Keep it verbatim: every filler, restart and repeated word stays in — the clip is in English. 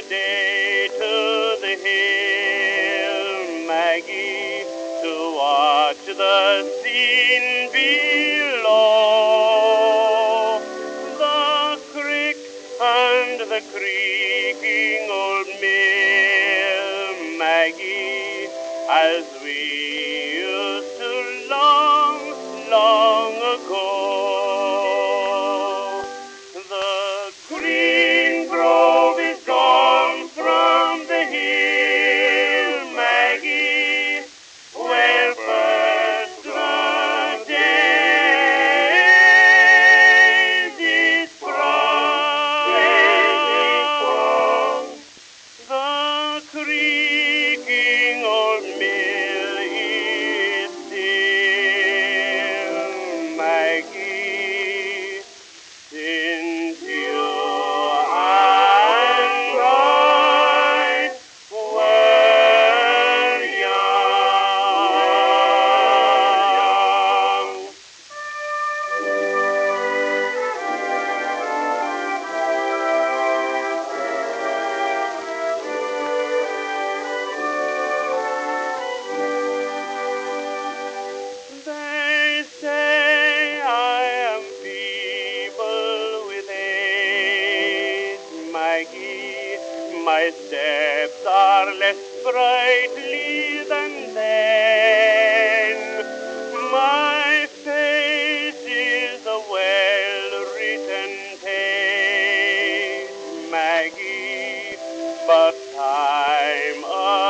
day to the hill, Maggie, to watch the scene below. The creek and the creaking old mill, Maggie, as we used to long, long ago. The green grove is gone from the hill, Maggie, where first the daisy sprung. The creaking old mill is still, Maggie, since you and I were young. They say I am feeble with age, Maggie. My steps are less sprightly than then. My face is a well-written page, Maggie, but time